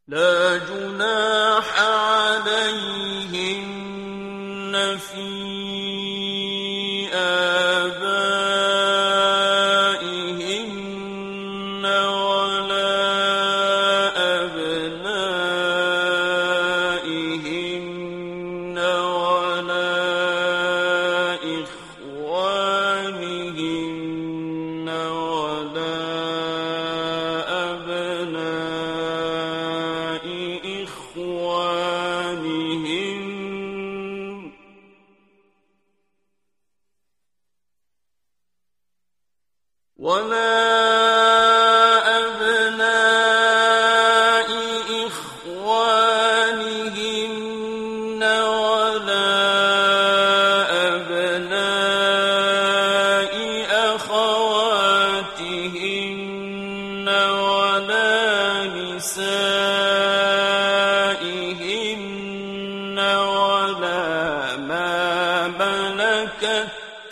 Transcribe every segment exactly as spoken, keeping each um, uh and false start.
لا جناح عليهن في آبائهن ولا أبنائهن ولا إخوانهن ولا أبناء إخوانهن ولا أبناء إخوانهن ولا أبناء أخواتهن ولا نسائهن ولا ما ملكت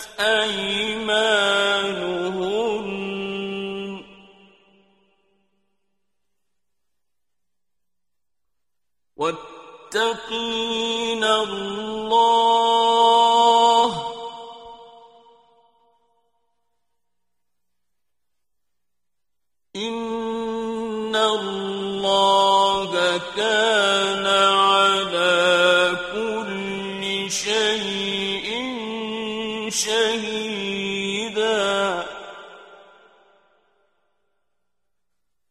أيمانهن واتقين الله إن الله كان على كل شيء